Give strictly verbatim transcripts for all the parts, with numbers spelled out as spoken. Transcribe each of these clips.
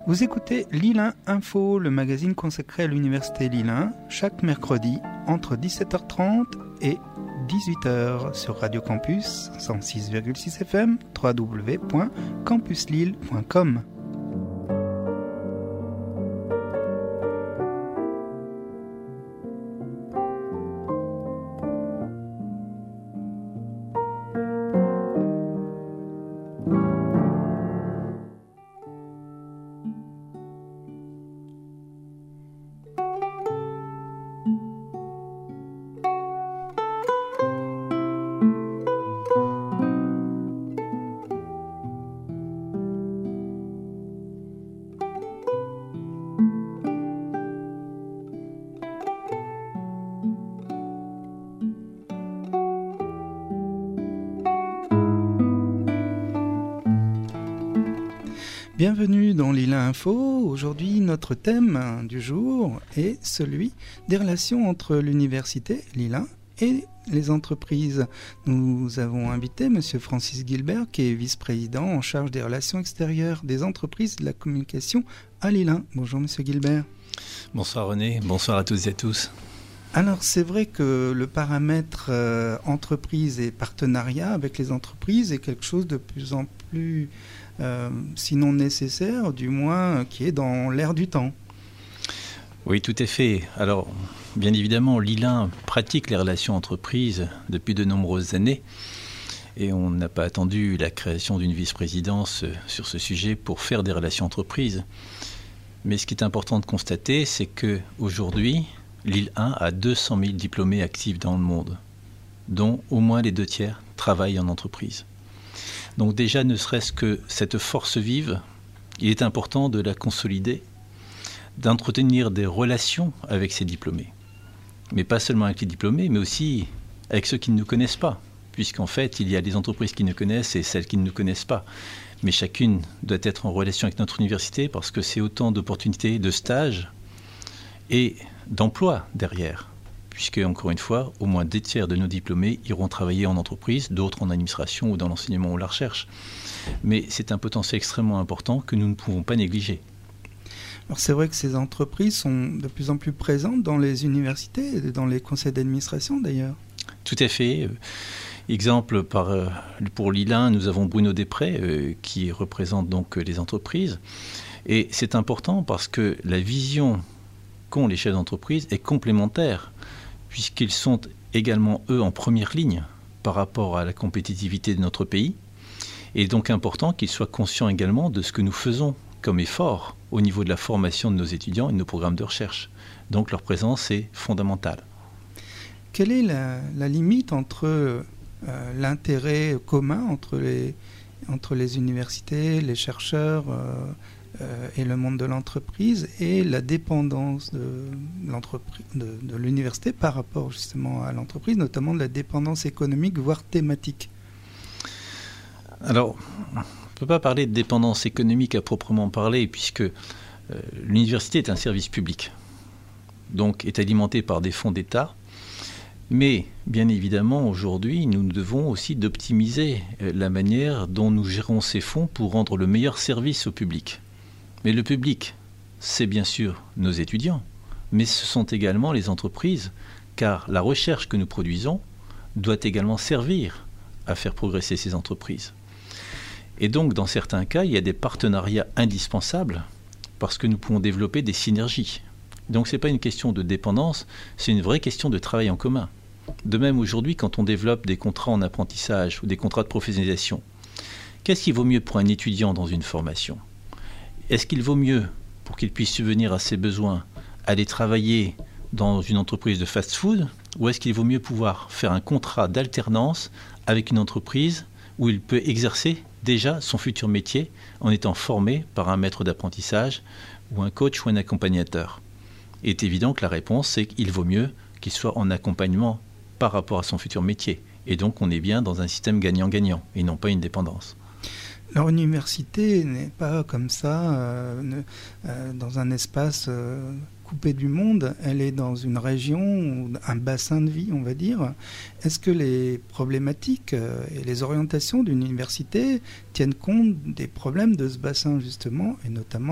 Vous écoutez Lille un Info, le magazine consacré à l'Université Lille un, chaque mercredi entre dix-sept heures trente et dix-huit heures sur Radio Campus cent six virgule six F M, w w w point campus lille point com. Bienvenue dans Lille un Info. Aujourd'hui, notre thème du jour est celui des relations entre l'université Lille un et les entreprises. Nous avons invité M. Francis Gilbert, qui est vice-président en charge des relations extérieures des entreprises de la communication à Lille un. Bonjour M. Gilbert. Bonsoir René, bonsoir à toutes et à tous. Alors c'est vrai que le paramètre euh, entreprise et partenariat avec les entreprises est quelque chose de plus en plus, euh, sinon nécessaire, du moins qui est dans l'air du temps. Oui, tout à fait. Alors, bien évidemment, Lille un pratique les relations entreprises depuis de nombreuses années et on n'a pas attendu la création d'une vice-présidence sur ce sujet pour faire des relations entreprises. Mais ce qui est important de constater, c'est qu'aujourd'hui, Lille un a deux cent mille diplômés actifs dans le monde, dont au moins les deux tiers travaillent en entreprise. Donc déjà, ne serait-ce que cette force vive, il est important de la consolider, d'entretenir des relations avec ces diplômés. Mais pas seulement avec les diplômés, mais aussi avec ceux qui ne nous connaissent pas, puisqu'en fait, il y a des entreprises qui nous connaissent et celles qui ne nous connaissent pas. Mais chacune doit être en relation avec notre université parce que c'est autant d'opportunités de stage et d'emploi derrière, puisque, encore une fois, au moins deux tiers de nos diplômés iront travailler en entreprise, d'autres en administration ou dans l'enseignement ou la recherche. Mais c'est un potentiel extrêmement important que nous ne pouvons pas négliger. Alors c'est vrai que ces entreprises sont de plus en plus présentes dans les universités et dans les conseils d'administration d'ailleurs. Tout à fait. Exemple, par, pour Lille un, nous avons Bruno Després euh, qui représente donc les entreprises. Et c'est important parce que la vision qu'ont les chefs d'entreprise est complémentaire, puisqu'ils sont également, eux, en première ligne par rapport à la compétitivité de notre pays. Et donc important qu'ils soient conscients également de ce que nous faisons comme effort au niveau de la formation de nos étudiants et de nos programmes de recherche. Donc leur présence est fondamentale. Quelle est la, la limite entre euh, l'intérêt commun entre les, entre les universités, les chercheurs euh, euh, et le monde de l'entreprise et la dépendance de, l'entreprise, de, de l'université par rapport justement à l'entreprise, notamment de la dépendance économique, voire thématique? Alors, on ne peut pas parler de dépendance économique à proprement parler, puisque euh, l'université est un service public, donc est alimentée par des fonds d'État. Mais, bien évidemment, aujourd'hui, nous devons aussi d'optimiser la manière dont nous gérons ces fonds pour rendre le meilleur service au public. Mais le public, c'est bien sûr nos étudiants, mais ce sont également les entreprises, car la recherche que nous produisons doit également servir à faire progresser ces entreprises. Et donc, dans certains cas, il y a des partenariats indispensables parce que nous pouvons développer des synergies. Donc, ce n'est pas une question de dépendance, c'est une vraie question de travail en commun. De même, aujourd'hui, quand on développe des contrats en apprentissage ou des contrats de professionnalisation, qu'est-ce qui vaut mieux pour un étudiant dans une formation ? Est-ce qu'il vaut mieux, pour qu'il puisse subvenir à ses besoins, aller travailler dans une entreprise de fast-food, ou est-ce qu'il vaut mieux pouvoir faire un contrat d'alternance avec une entreprise où il peut exercer déjà son futur métier en étant formé par un maître d'apprentissage ou un coach ou un accompagnateur? Il est évident que la réponse, c'est qu'il vaut mieux qu'il soit en accompagnement par rapport à son futur métier. Et donc, on est bien dans un système gagnant-gagnant et non pas une dépendance. Leur université n'est pas comme ça, euh, ne, euh, dans un espace euh, coupé du monde. Elle est dans une région, un bassin de vie, on va dire. Est-ce que les problématiques euh, et les orientations d'une université tiennent compte des problèmes de ce bassin, justement, et notamment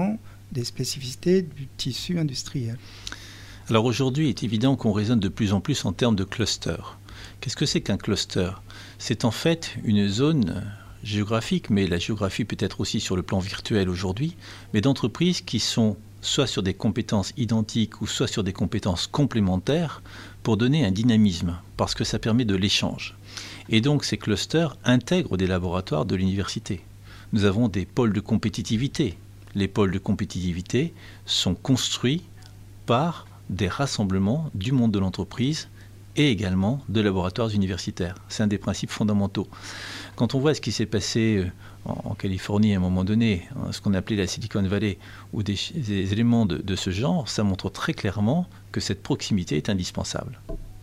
des spécificités du tissu industriel. Alors aujourd'hui, il est évident qu'on raisonne de plus en plus en termes de cluster. Qu'est-ce que c'est qu'un cluster ? C'est en fait une zone géographique, mais la géographie peut être aussi sur le plan virtuel aujourd'hui, mais d'entreprises qui sont soit sur des compétences identiques ou soit sur des compétences complémentaires pour donner un dynamisme, parce que ça permet de l'échange. Et donc ces clusters intègrent des laboratoires de l'université. Nous avons des pôles de compétitivité. Les pôles de compétitivité sont construits par des rassemblements du monde de l'entreprise et également de laboratoires universitaires. C'est un des principes fondamentaux. Quand on voit ce qui s'est passé en, en Californie à un moment donné, ce qu'on appelait la Silicon Valley, ou des, des éléments de, de ce genre, ça montre très clairement que cette proximité est indispensable.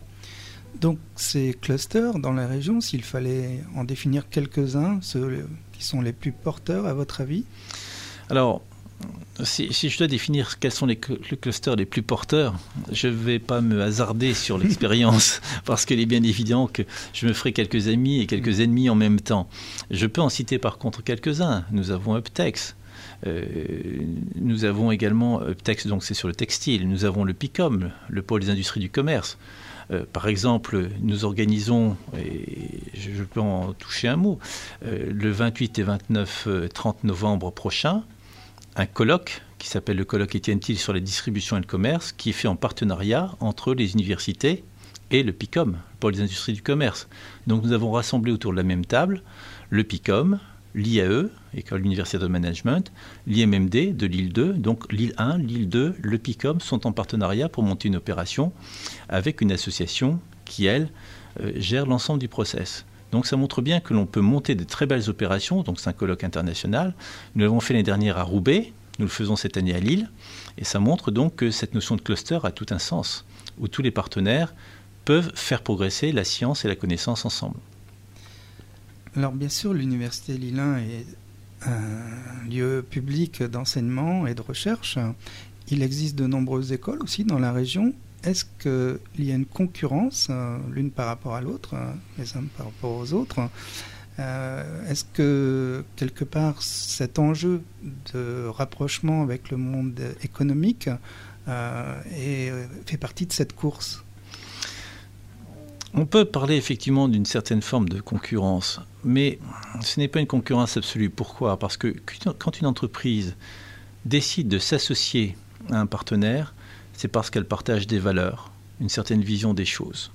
Donc ces clusters dans la région, s'il fallait en définir quelques-uns, ceux qui sont les plus porteurs à votre avis ? Alors, Si, si je dois définir quels sont les, cl- les clusters les plus porteurs, je ne vais pas me hasarder sur l'expérience parce qu'il est bien évident que je me ferai quelques amis et quelques ennemis en même temps. Je peux en citer par contre quelques-uns. Nous avons Uptex. Euh, nous avons également Uptex, donc c'est sur le textile. Nous avons le PICOM, le pôle des industries du commerce. Euh, par exemple, nous organisons, et je, je peux en toucher un mot, euh, le vingt-huit et vingt-neuf trente novembre prochain, un colloque qui s'appelle le colloque Étienne Thiel sur la distribution et le commerce, qui est fait en partenariat entre les universités et le PICOM, le pôle des industries du commerce. Donc nous avons rassemblé autour de la même table le PICOM, l'I A E, École universitaire de management, l'I M M D de Lille deux, donc Lille un, Lille deux, le PICOM sont en partenariat pour monter une opération avec une association qui, elle, euh, gère l'ensemble du process. Donc ça montre bien que l'on peut monter de très belles opérations, donc c'est un colloque international. Nous l'avons fait l'année dernière à Roubaix, nous le faisons cette année à Lille, et ça montre donc que cette notion de cluster a tout un sens, où tous les partenaires peuvent faire progresser la science et la connaissance ensemble. Alors bien sûr, l'Université Lille un est un lieu public d'enseignement et de recherche. Il existe de nombreuses écoles aussi dans la région. Est-ce qu'il y a une concurrence, euh, l'une par rapport à l'autre, euh, les uns par rapport aux autres euh, Est-ce que, quelque part, cet enjeu de rapprochement avec le monde économique euh, est, fait partie de cette course ? On peut parler effectivement d'une certaine forme de concurrence, mais ce n'est pas une concurrence absolue. Pourquoi ? Parce que quand une entreprise décide de s'associer à un partenaire, c'est parce qu'elle partage des valeurs, une certaine vision des choses.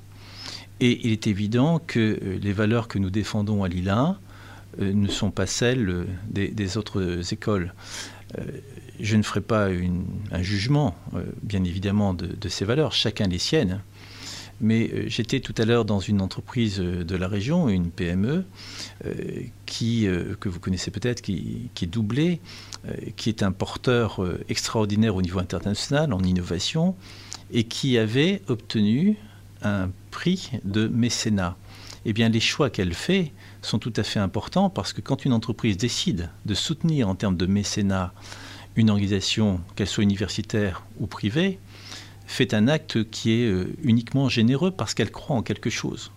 Et il est évident que les valeurs que nous défendons à Lille un euh, ne sont pas celles euh, des, des autres écoles. Euh, je ne ferai pas une, un jugement, euh, bien évidemment, de, de ces valeurs, chacun les siennes. Mais euh, j'étais tout à l'heure dans une entreprise de la région, une P M E, euh, qui, euh, que vous connaissez peut-être, qui, qui est doublée, euh, qui est un porteur euh, extraordinaire au niveau international en innovation et qui avait obtenu un prix de mécénat. Eh bien, les choix qu'elle fait sont tout à fait importants parce que quand une entreprise décide de soutenir en termes de mécénat une organisation, qu'elle soit universitaire ou privée, fait un acte qui est euh, uniquement généreux parce qu'elle croit en quelque chose.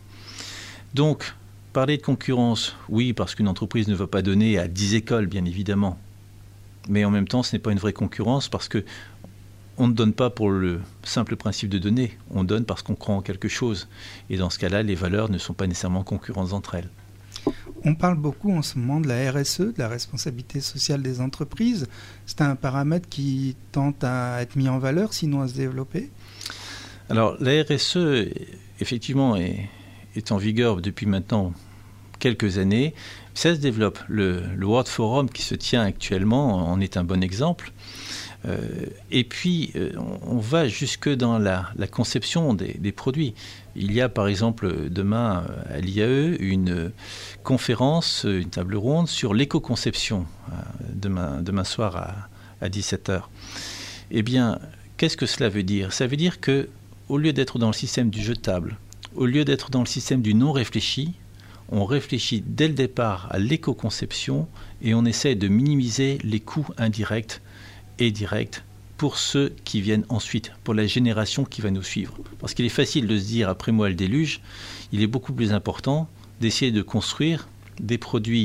Donc, parler de concurrence, oui, parce qu'une entreprise ne va pas donner à dix écoles, bien évidemment. Mais en même temps, ce n'est pas une vraie concurrence parce qu'on ne donne pas pour le simple principe de donner. On donne parce qu'on croit en quelque chose. Et dans ce cas-là, les valeurs ne sont pas nécessairement concurrentes entre elles. On parle beaucoup en ce moment de la R S E, de la responsabilité sociale des entreprises. C'est un paramètre qui tente à être mis en valeur, sinon à se développer. Alors, la R S E, effectivement, est, est en vigueur depuis maintenant quelques années. Ça se développe. Le, le World Forum qui se tient actuellement en est un bon exemple. Euh, et puis, euh, on, on va jusque dans la, la conception des, des produits. Il y a par exemple demain à l'I A E une conférence, une table ronde sur l'éco-conception, euh, demain, demain soir à, à dix-sept heures. Eh bien, qu'est-ce que cela veut dire ? Ça veut dire qu'au lieu d'être dans le système du jetable, au lieu d'être dans le système du non-réfléchi, on réfléchit dès le départ à l'éco-conception et on essaie de minimiser les coûts indirects et directs pour ceux qui viennent ensuite, pour la génération qui va nous suivre. Parce qu'il est facile de se dire, après moi le déluge, il est beaucoup plus important d'essayer de construire des produits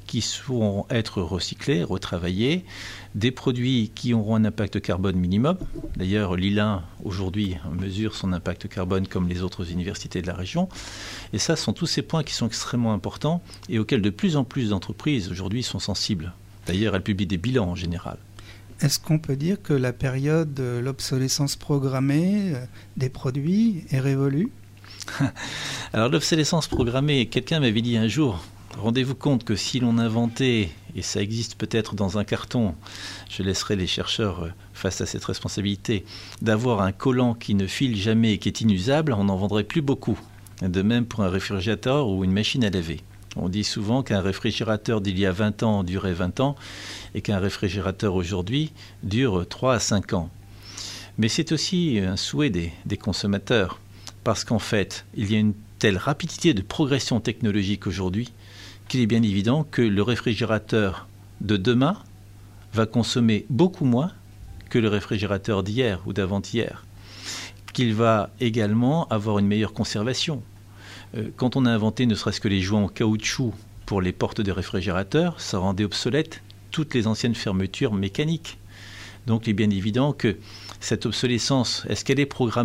qui pourront être recyclés, retravaillés, des produits qui auront un impact carbone minimum. D'ailleurs, l'I L A aujourd'hui mesure son impact carbone comme les autres universités de la région. Et ça, ce sont tous ces points qui sont extrêmement importants et auxquels de plus en plus d'entreprises aujourd'hui sont sensibles. D'ailleurs, elles publient des bilans en général. Est-ce qu'on peut dire que la période de l'obsolescence programmée des produits est révolue ? Alors l'obsolescence programmée, quelqu'un m'avait dit un jour, rendez-vous compte que si l'on inventait, et ça existe peut-être dans un carton, je laisserai les chercheurs face à cette responsabilité, d'avoir un collant qui ne file jamais et qui est inusable, on n'en vendrait plus beaucoup. De même pour un réfrigérateur ou une machine à laver. On dit souvent qu'un réfrigérateur d'il y a vingt ans durait vingt ans et qu'un réfrigérateur aujourd'hui dure trois à cinq ans. Mais c'est aussi un souhait des, des consommateurs parce qu'en fait, il y a une telle rapidité de progression technologique aujourd'hui qu'il est bien évident que le réfrigérateur de demain va consommer beaucoup moins que le réfrigérateur d'hier ou d'avant-hier, qu'il va également avoir une meilleure conservation. Quand on a inventé ne serait-ce que les joints en caoutchouc pour les portes des réfrigérateurs, ça rendait obsolètes toutes les anciennes fermetures mécaniques. Donc il est bien évident que cette obsolescence, est-ce qu'elle est programmée ?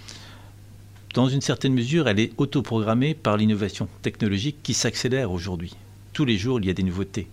Dans une certaine mesure, elle est autoprogrammée par l'innovation technologique qui s'accélère aujourd'hui. Tous les jours, il y a des nouveautés.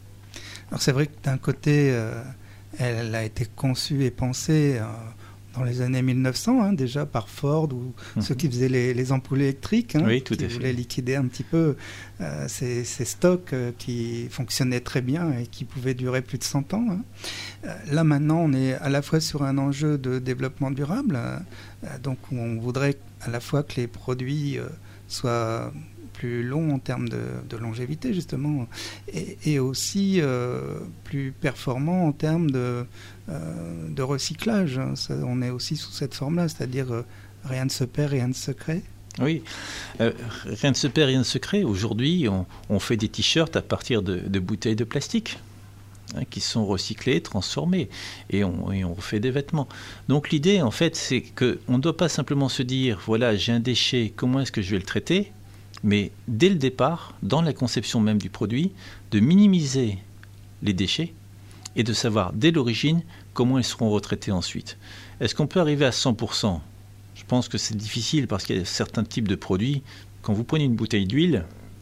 Alors c'est vrai que d'un côté, euh, elle a été conçue et pensée... Euh, dans les années mille neuf cents, hein, déjà par Ford ou mmh. ceux qui faisaient les, les ampoules électriques, hein, oui, tout qui à fait. voulaient liquider un petit peu euh, ces, ces stocks euh, qui fonctionnaient très bien et qui pouvaient durer plus de cent ans. Hein. Euh, là maintenant, on est à la fois sur un enjeu de développement durable, euh, donc on voudrait à la fois que les produits euh, soient plus longs en termes de, de longévité justement, et, et aussi euh, plus performants en termes de Euh, de recyclage. Ça, on est aussi sous cette forme-là, c'est-à-dire euh, rien ne se perd, rien ne se crée. Oui, euh, rien ne se perd, rien ne se crée. Aujourd'hui, on, on fait des t-shirts à partir de, de bouteilles de plastique hein, qui sont recyclées, transformées, et on, et on refait des vêtements. Donc l'idée, en fait, c'est qu'on ne doit pas simplement se dire, voilà, j'ai un déchet, comment est-ce que je vais le traiter ? Mais dès le départ, dans la conception même du produit, de minimiser les déchets et de savoir dès l'origine comment ils seront retraités ensuite. Est-ce qu'on peut arriver à cent pour cent ? Je pense que c'est difficile parce qu'il y a certains types de produits. Quand vous prenez une bouteille d'huile,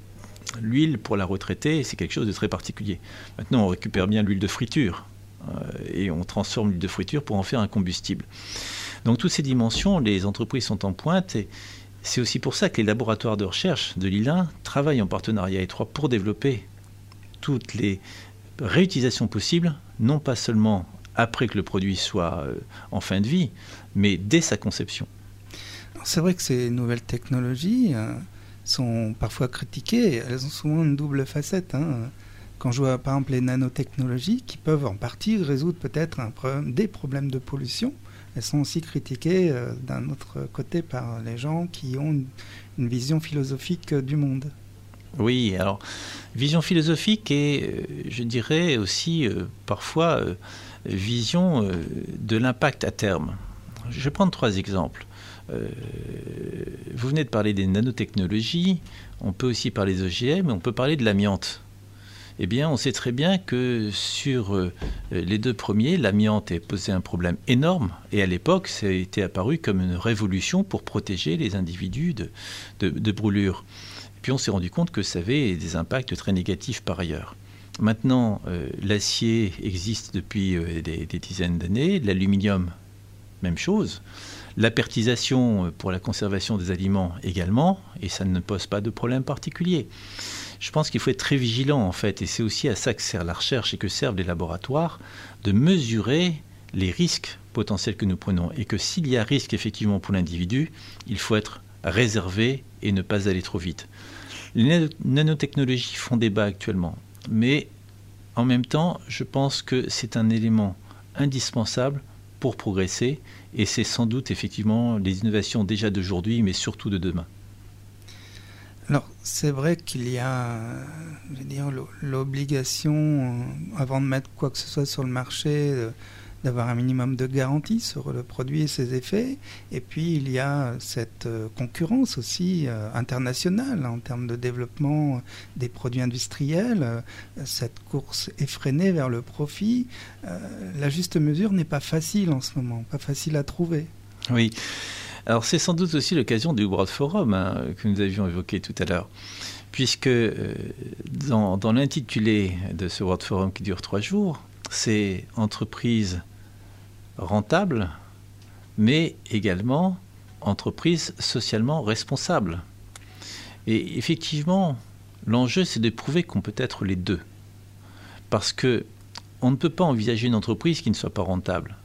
l'huile pour la retraiter, c'est quelque chose de très particulier. Maintenant, on récupère bien l'huile de friture euh, et on transforme l'huile de friture pour en faire un combustible. Donc toutes ces dimensions, les entreprises sont en pointe et c'est aussi pour ça que les laboratoires de recherche de l'I L A travaillent en partenariat étroit pour développer toutes les réutilisation possible, non pas seulement après que le produit soit euh, en fin de vie, mais dès sa conception. Alors c'est vrai que ces nouvelles technologies euh, sont parfois critiquées, elles ont souvent une double facette. Hein. Quand je vois par exemple les nanotechnologies qui peuvent en partie résoudre peut-être un problème, des problèmes de pollution, elles sont aussi critiquées euh, d'un autre côté par les gens qui ont une, une vision philosophique euh, du monde. Oui, alors, vision philosophique et, je dirais aussi, euh, parfois, euh, vision euh, de l'impact à terme. Je vais prendre trois exemples. Euh, vous venez de parler des nanotechnologies, on peut aussi parler des O G M, mais on peut parler de l'amiante. Eh bien, on sait très bien que sur euh, les deux premiers, l'amiante a posé un problème énorme, et à l'époque, ça a été apparu comme une révolution pour protéger les individus de, de, de brûlures. Puis on s'est rendu compte que ça avait des impacts très négatifs par ailleurs. Maintenant, euh, l'acier existe depuis euh, des, des dizaines d'années, l'aluminium, même chose. L'apertisation pour la conservation des aliments également, et ça ne pose pas de problème particulier. Je pense qu'il faut être très vigilant en fait, et c'est aussi à ça que sert la recherche et que servent les laboratoires, de mesurer les risques potentiels que nous prenons. Et que s'il y a risque effectivement pour l'individu, il faut être réservé et ne pas aller trop vite. Les nanotechnologies font débat actuellement, mais en même temps, je pense que c'est un élément indispensable pour progresser, et c'est sans doute effectivement les innovations déjà d'aujourd'hui, mais surtout de demain. Alors, c'est vrai qu'il y a, je veux dire, l'obligation, avant de mettre quoi que ce soit sur le marché, d'avoir un minimum de garantie sur le produit et ses effets. Et puis il y a cette euh, concurrence aussi euh, internationale en termes de développement des produits industriels, euh, cette course effrénée vers le profit. Euh, la juste mesure n'est pas facile en ce moment, pas facile à trouver. Oui. Alors c'est sans doute aussi l'occasion du World Forum hein, que nous avions évoqué tout à l'heure, puisque euh, dans, dans l'intitulé de ce World Forum qui dure trois jours, c'est entreprise rentable, mais également entreprise socialement responsable. Et effectivement, l'enjeu c'est de prouver qu'on peut être les deux, parce que on ne peut pas envisager une entreprise qui ne soit pas rentable.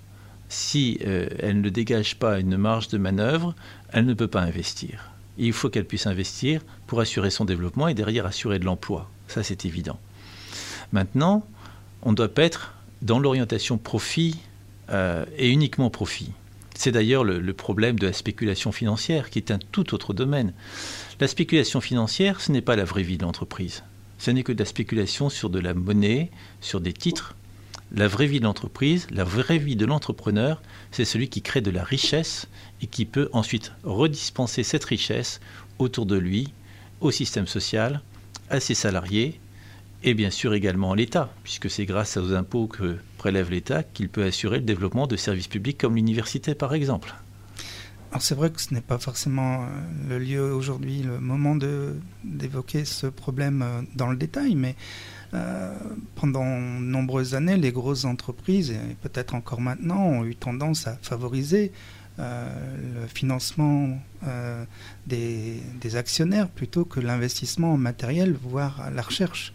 Si euh, elle ne dégage pas une marge de manœuvre, elle ne peut pas investir. Et il faut qu'elle puisse investir pour assurer son développement et derrière assurer de l'emploi. Ça, c'est évident. Maintenant, on ne doit pas être dans l'orientation profit euh, et uniquement profit. C'est d'ailleurs le, le problème de la spéculation financière, qui est un tout autre domaine. La spéculation financière, ce n'est pas la vraie vie de l'entreprise. Ce n'est que de la spéculation sur de la monnaie, sur des titres. La vraie vie de l'entreprise, la vraie vie de l'entrepreneur, c'est celui qui crée de la richesse et qui peut ensuite redispenser cette richesse autour de lui, au système social, à ses salariés et bien sûr également à l'État, puisque c'est grâce aux impôts que prélève l'État qu'il peut assurer le développement de services publics comme l'université par exemple. Alors c'est vrai que ce n'est pas forcément le lieu aujourd'hui, le moment de, d'évoquer ce problème dans le détail, mais Euh, pendant de nombreuses années, les grosses entreprises, et peut-être encore maintenant, ont eu tendance à favoriser euh, le financement euh, des, des actionnaires plutôt que l'investissement en matériel, voire la recherche.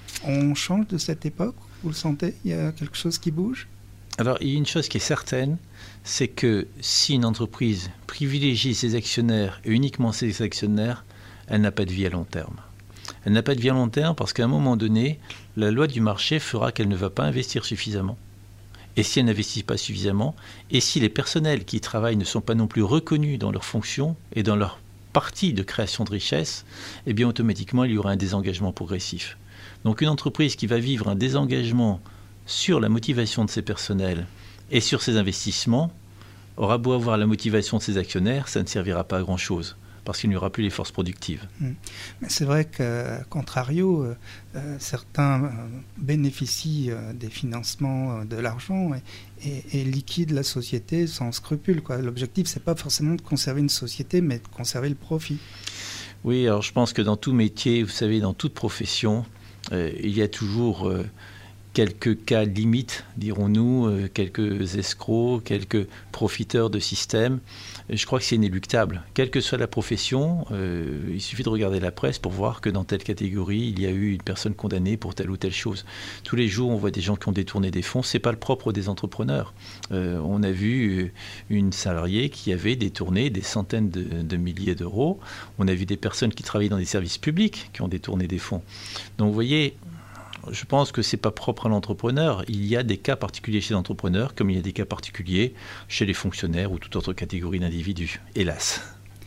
On change de cette époque, vous le sentez? Il y a quelque chose qui bouge? Alors, il y a une chose qui est certaine, c'est que si une entreprise privilégie ses actionnaires et uniquement ses actionnaires, elle n'a pas de vie à long terme. Elle n'a pas de vie à long terme parce qu'à un moment donné, la loi du marché fera qu'elle ne va pas investir suffisamment. Et si elle n'investit pas suffisamment, et si les personnels qui y travaillent ne sont pas non plus reconnus dans leurs fonctions et dans leur partie de création de richesse, eh bien automatiquement il y aura un désengagement progressif. Donc une entreprise qui va vivre un désengagement sur la motivation de ses personnels et sur ses investissements aura beau avoir la motivation de ses actionnaires, ça ne servira pas à grand-chose. Parce qu'il n'y aura plus les forces productives. Mais c'est vrai qu'à contrario, euh, certains euh, bénéficient euh, des financements euh, de l'argent et, et, et liquident la société sans scrupule, quoi. L'objectif, ce n'est pas forcément de conserver une société, mais de conserver le profit. Oui, alors je pense que dans tout métier, vous savez, dans toute profession, euh, il y a toujours euh, quelques cas limites, dirons-nous, euh, quelques escrocs, quelques profiteurs de système. Je crois que c'est inéluctable. Quelle que soit la profession, euh, il suffit de regarder la presse pour voir que dans telle catégorie, il y a eu une personne condamnée pour telle ou telle chose. Tous les jours, on voit des gens qui ont détourné des fonds. Ce n'est pas le propre des entrepreneurs. Euh, on a vu une salariée qui avait détourné des centaines de, de milliers d'euros. On a vu des personnes qui travaillaient dans des services publics qui ont détourné des fonds. Donc, vous voyez, je pense que ce n'est pas propre à l'entrepreneur. Il y a des cas particuliers chez l'entrepreneur, comme il y a des cas particuliers chez les fonctionnaires ou toute autre catégorie d'individus, hélas.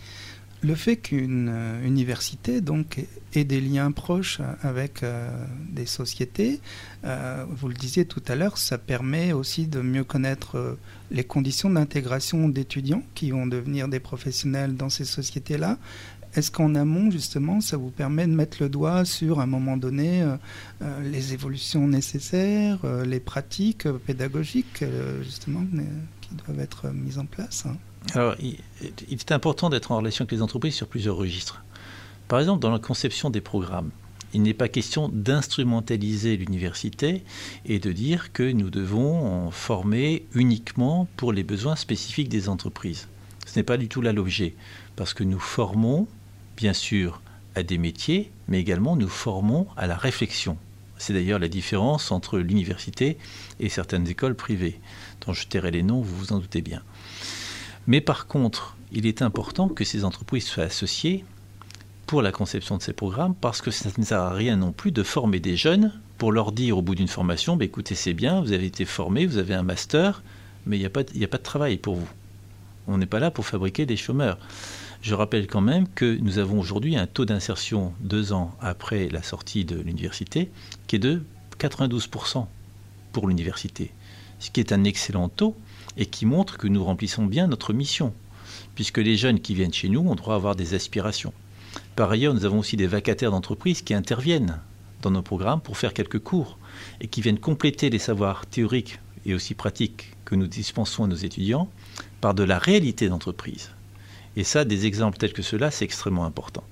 Le fait qu'une euh, université donc, ait des liens proches avec euh, des sociétés, euh, vous le disiez tout à l'heure, ça permet aussi de mieux connaître euh, les conditions d'intégration d'étudiants qui vont devenir des professionnels dans ces sociétés-là. Est-ce qu'en amont, justement, ça vous permet de mettre le doigt sur, à un moment donné, euh, euh, les évolutions nécessaires, euh, les pratiques euh, pédagogiques, euh, justement, euh, qui doivent être euh, mises en place, hein? Alors, il, il est important d'être en relation avec les entreprises sur plusieurs registres. Par exemple, dans la conception des programmes, il n'est pas question d'instrumentaliser l'université et de dire que nous devons en former uniquement pour les besoins spécifiques des entreprises. Ce n'est pas du tout là l'objet, parce que nous formons, bien sûr, à des métiers, mais également nous formons à la réflexion. C'est d'ailleurs la différence entre l'université et certaines écoles privées, dont je tairai les noms, vous vous en doutez bien. Mais par contre, il est important que ces entreprises soient associées pour la conception de ces programmes, parce que ça ne sert à rien non plus de former des jeunes pour leur dire au bout d'une formation, bah, écoutez, c'est bien, vous avez été formés, vous avez un master, mais il n'y a pas, il n'y a pas de travail pour vous. On n'est pas là pour fabriquer des chômeurs. Je rappelle quand même que nous avons aujourd'hui un taux d'insertion deux ans après la sortie de l'université qui est de quatre-vingt-douze pour cent pour l'université. ce qui est un excellent taux et qui montre que nous remplissons bien notre mission, puisque les jeunes qui viennent chez nous ont droit à avoir des aspirations. Par ailleurs, nous avons aussi des vacataires d'entreprise qui interviennent dans nos programmes pour faire quelques cours et qui viennent compléter les savoirs théoriques et aussi pratiques que nous dispensons à nos étudiants par de la réalité d'entreprise. Et ça, des exemples tels que ceux-là, c'est extrêmement important.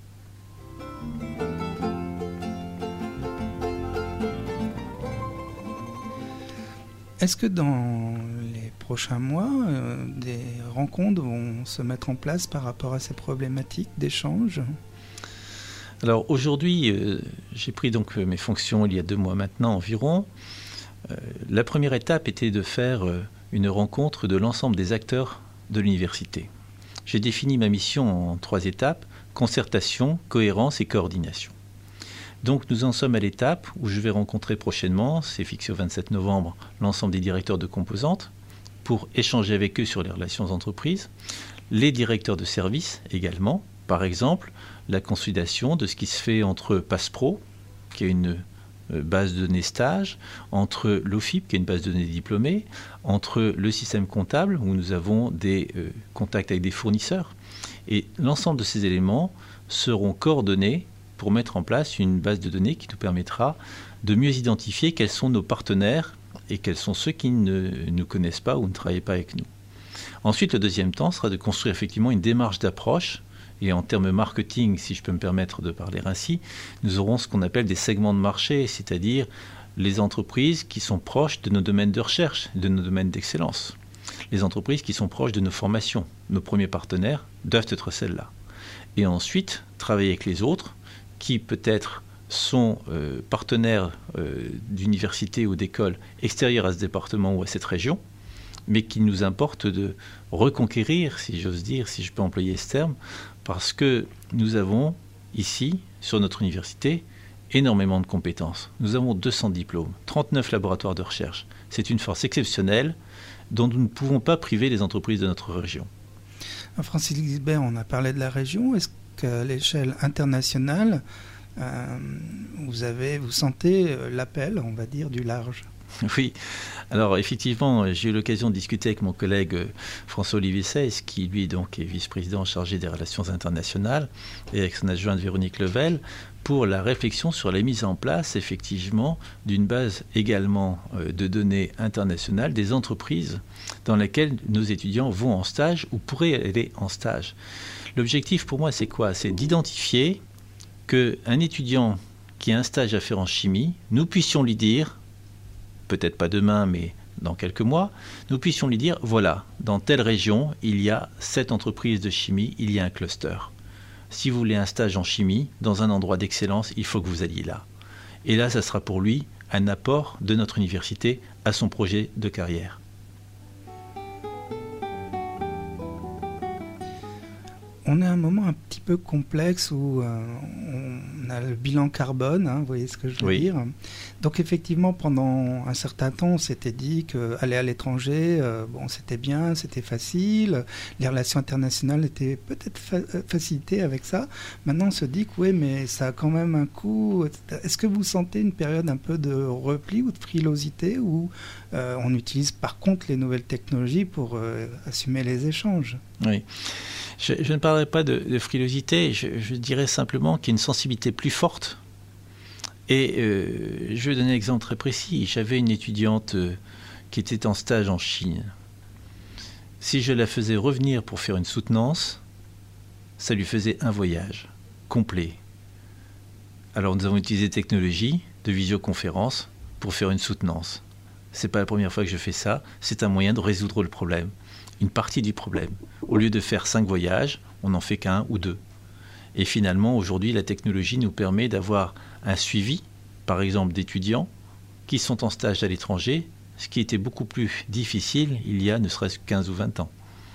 Est-ce que dans les prochains mois, euh, des rencontres vont se mettre en place par rapport à ces problématiques d'échange ? Alors aujourd'hui, euh, j'ai pris donc mes fonctions il y a deux mois maintenant environ. Euh, la première étape était de faire euh, une rencontre de l'ensemble des acteurs de l'université. J'ai défini ma mission en trois étapes, concertation, cohérence et coordination. Donc nous en sommes à l'étape où je vais rencontrer prochainement, c'est fixé au vingt-sept novembre, l'ensemble des directeurs de composantes pour échanger avec eux sur les relations entreprises, les directeurs de services également, par exemple la consolidation de ce qui se fait entre PassPro, qui est une base de données stage, entre l'O F I P, qui est une base de données diplômés, entre le système comptable, où nous avons des euh, contacts avec des fournisseurs. Et l'ensemble de ces éléments seront coordonnés pour mettre en place une base de données qui nous permettra de mieux identifier quels sont nos partenaires et quels sont ceux qui ne nous connaissent pas ou ne travaillent pas avec nous. Ensuite, le deuxième temps sera de construire effectivement une démarche d'approche. Et en termes marketing, si je peux me permettre de parler ainsi, nous aurons ce qu'on appelle des segments de marché, c'est-à-dire les entreprises qui sont proches de nos domaines de recherche, de nos domaines d'excellence. Les entreprises qui sont proches de nos formations. Nos premiers partenaires doivent être celles-là. Et ensuite, travailler avec les autres qui peut-être sont euh, partenaires euh, d'universités ou d'écoles extérieures à ce département ou à cette région, mais qu'il nous importe de reconquérir, si j'ose dire, si je peux employer ce terme, parce que nous avons ici, sur notre université, énormément de compétences. Nous avons deux cents diplômes, trente-neuf laboratoires de recherche. C'est une force exceptionnelle dont nous ne pouvons pas priver les entreprises de notre région. Francis Gisbert, on a parlé de la région. Est-ce qu'à l'échelle internationale, euh, vous avez, vous sentez l'appel, on va dire, du large ? Oui, alors effectivement, j'ai eu l'occasion de discuter avec mon collègue François-Olivier Seyss, qui lui donc est vice-président chargé des relations internationales, et avec son adjointe Véronique Level, pour la réflexion sur la mise en place effectivement d'une base également de données internationales des entreprises dans lesquelles nos étudiants vont en stage ou pourraient aller en stage. L'objectif pour moi c'est quoi ? C'est d'identifier qu'un étudiant qui a un stage à faire en chimie, nous puissions lui dire, peut-être pas demain, mais dans quelques mois, nous puissions lui dire, voilà, dans telle région, il y a cette entreprise de chimie, il y a un cluster. Si vous voulez un stage en chimie, dans un endroit d'excellence, il faut que vous alliez là. Et là, ça sera pour lui un apport de notre université à son projet de carrière. On est à un moment un petit peu complexe où euh, on a le bilan carbone, hein, vous voyez ce que je veux oui. dire. Donc effectivement, pendant un certain temps, on s'était dit qu'aller à l'étranger, euh, bon, c'était bien, c'était facile, les relations internationales étaient peut-être fa- facilitées avec ça. Maintenant, on se dit que oui, mais ça a quand même un coût. Est-ce que vous sentez une période un peu de repli ou de frilosité où euh, on utilise par contre les nouvelles technologies pour euh, assumer les échanges ? Oui. Je, je ne parlerai pas de, de frilosité, je, je dirais simplement qu'il y a une sensibilité plus forte. Et euh, je vais donner un exemple très précis. J'avais une étudiante euh, qui était en stage en Chine. Si je la faisais revenir pour faire une soutenance, ça lui faisait un voyage complet. Alors nous avons utilisé des technologies de visioconférence pour faire une soutenance. Ce n'est pas la première fois que je fais ça, c'est un moyen de résoudre le problème. Une partie du problème. Au lieu de faire cinq voyages, on n'en fait qu'un ou deux. Et finalement, aujourd'hui, la technologie nous permet d'avoir un suivi, par exemple d'étudiants qui sont en stage à l'étranger, ce qui était beaucoup plus difficile il y a ne serait-ce que quinze ou vingt ans.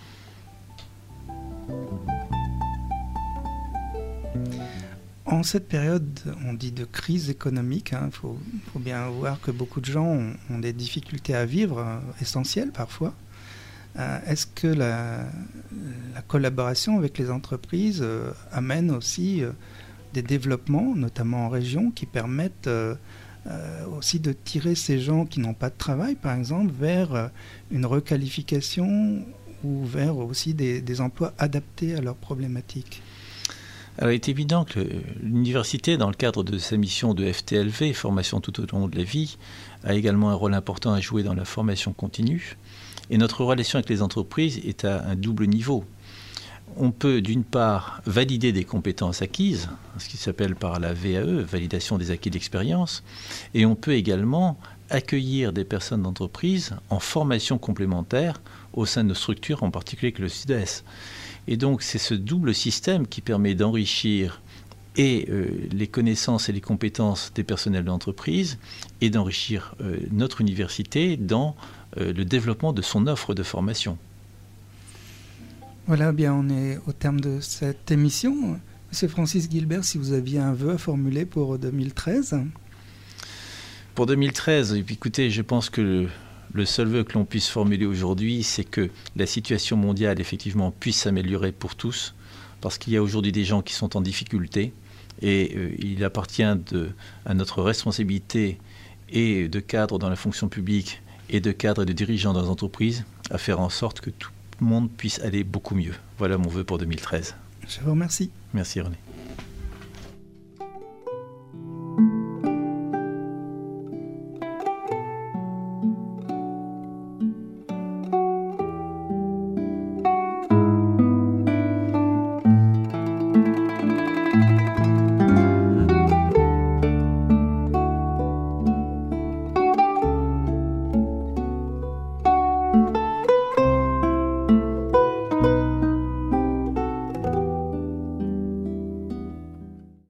En cette période, on dit de crise économique, il hein, faut, faut bien voir que beaucoup de gens ont, ont des difficultés à vivre, euh, essentielles parfois. Euh, est-ce que la, la collaboration avec les entreprises euh, amène aussi euh, des développements, notamment en région, qui permettent euh, euh, aussi de tirer ces gens qui n'ont pas de travail, par exemple, vers euh, une requalification ou vers aussi des, des emplois adaptés à leurs problématiques. Alors, il est évident que l'université, dans le cadre de sa mission de F T L V, formation tout au long de la vie, a également un rôle important à jouer dans la formation continue. Et notre relation avec les entreprises est à un double niveau. On peut d'une part valider des compétences acquises, ce qui s'appelle par la V A E, validation des acquis d'expérience, et on peut également accueillir des personnes d'entreprise en formation complémentaire au sein de nos structures, en particulier que le Sud-Est. Et donc c'est ce double système qui permet d'enrichir et euh, les connaissances et les compétences des personnels d'entreprise et d'enrichir euh, notre université dans euh, le développement de son offre de formation. Voilà, bien, on est au terme de cette émission. Monsieur Francis Guilbert, si vous aviez un vœu à formuler pour deux mille treize. Pour deux mille treize, écoutez, je pense que le, le seul vœu que l'on puisse formuler aujourd'hui, c'est que la situation mondiale, effectivement, puisse s'améliorer pour tous, parce qu'il y a aujourd'hui des gens qui sont en difficulté, et euh, il appartient de, à notre responsabilité et de cadre dans la fonction publique et de cadre et de dirigeants dans les entreprises à faire en sorte que tout le monde puisse aller beaucoup mieux. Voilà mon vœu pour deux mille treize. Je vous remercie. Merci René.